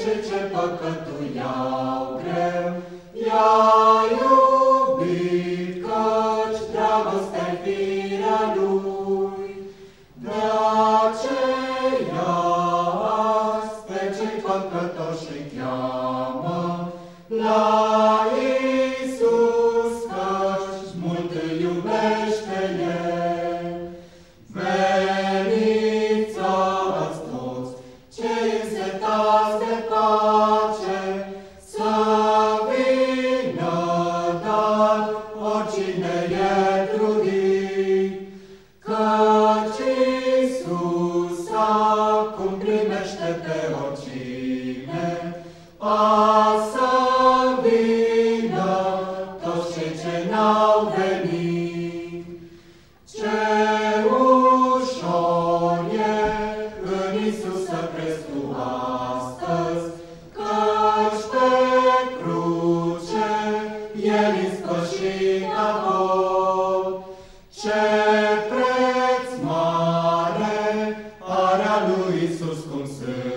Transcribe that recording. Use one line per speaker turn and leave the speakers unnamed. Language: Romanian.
cei ce păcătuiau greu, i-a iubit, căci dragostea-i firea lui. De aceea azi pe cei păcătoși îi cheamă la Iisus, căci mult îi iubește El. Veniți azi toți cei însetați de pace, să vină, dar oricine e trudit, căci Iisus acum primește pe oricine. Să vină toți cei ce n-au venit. Ce ușor e în Iisus să crezi tu astăzi, căci pe cruce El ispășit a tot. Ce preț mare are a lui Iisus cum sunt